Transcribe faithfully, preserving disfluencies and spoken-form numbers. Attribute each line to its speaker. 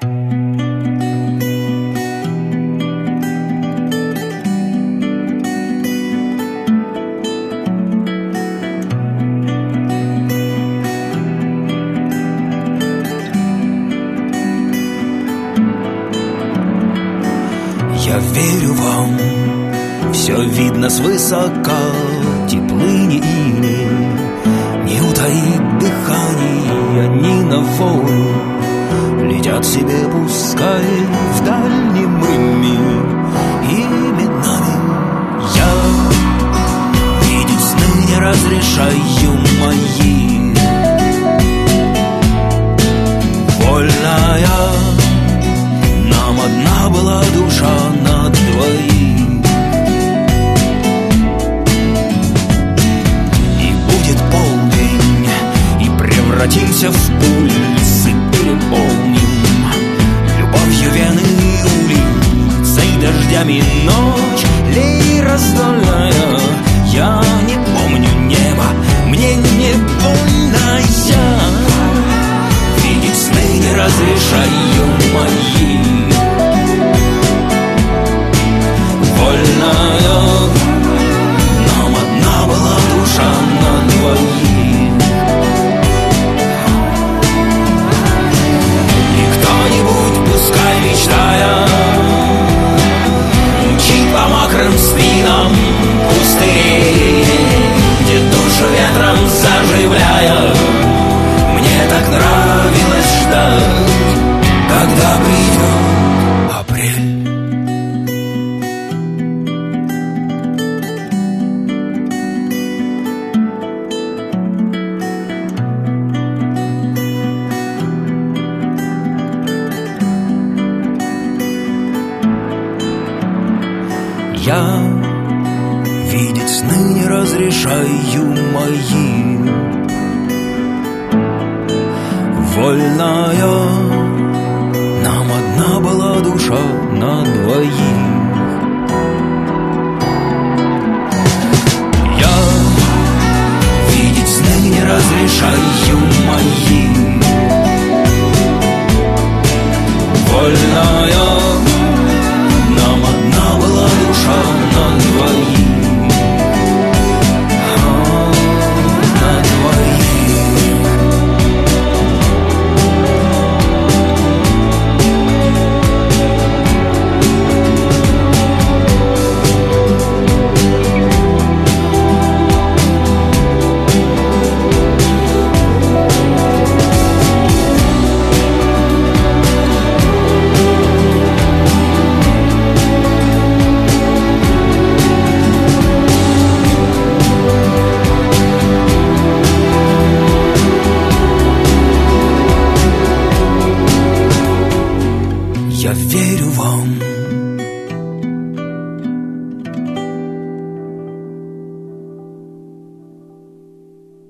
Speaker 1: Я верю вам, все видно свысока, теплы не ини, не утаит дыхание, они на волю летят себе, пускай в дальнем мир. Именами я видеть сны не разрешаю мои. Вольная нам одна была душа на двоих. И будет полдень, и превратимся в пульс, и переполним любовью вены улиц и дождями ночь. Лей раздольная, я не помню неба, мне не больно, я видеть сны не разрешаю мои. Вольная, нам одна была душа на двоих. И кто-нибудь, пускай мечтая, мчит по мокрым спинам пустырей, где душу ветром заживляя. Мне так нравилось ждать, когда придет апрель. Я видеть сны не разрешаю мои. Вольная, нам одна была душа на двоих. Я видеть сны не разрешаю мои. Вольная, нам одна была душа на двоих. Я верю